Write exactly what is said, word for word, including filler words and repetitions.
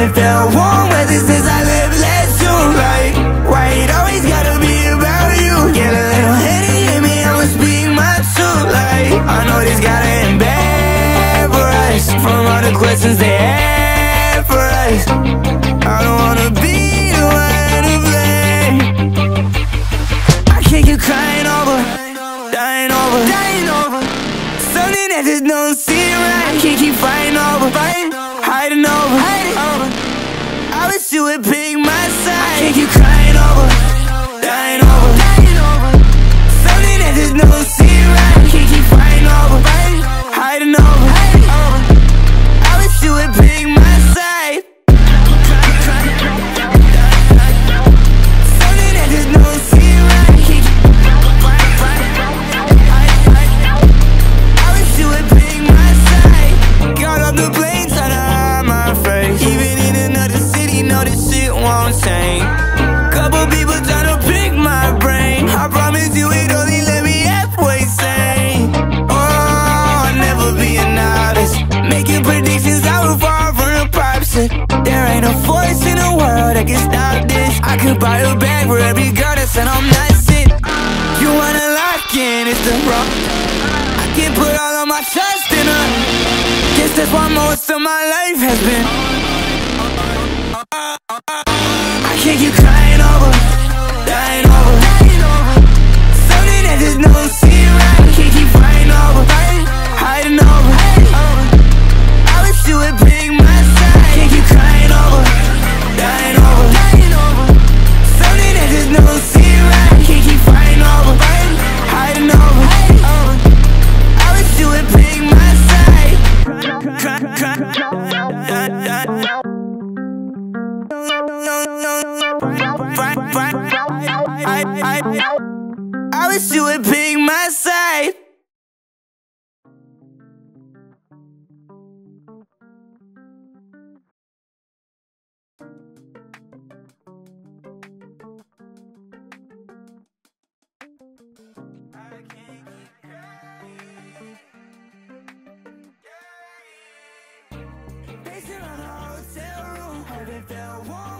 Haven't felt warm weather since I left last June. Like, why it always gotta be about you? Get a little heady in me, I'ma speak my truth. Like, I know this gotta end bad for us, from all the questions they had for us. I don't wanna be the one to blame. I can't keep crying over, dying over, dying over something that just don't seem right. I can't keep fighting over, fighting, hiding over, hiding over. I wish you would pick my side. I can't keep crying over, dying over, dying over something that just don't seem right. I can't keep fighting over, fighting, hiding over, hiding over. I wish you would pick my side. Something that just don't seem right. I can't keep I wish you would pick my side. Got off the plane, trying to hide my face. Even in another city, know this shit won't change. Couple people trying to pick my brain. I promise you it only let me halfway sane. Oh, I'll never be a novice, making predictions I will fall from the prop shit. There ain't a force in the world that can stop this. I could buy a bag for every girl that said I'm not shit. You wanna lock in, it's the wrong. I can't put all of my trust in her. Guess that's why most of my life has been. I can't keep crying over, dying over, something that just don't seem right. I can't keep fighting over, hiding over. I wish you would pick my side. I can't keep crying over, dying over, something that just don't seem right. I can't keep fighting over, hiding over. I wish you would pick my side. Cry, cry, I, I, I wish you would pick my side. Based on a hotel room, haven't felt warm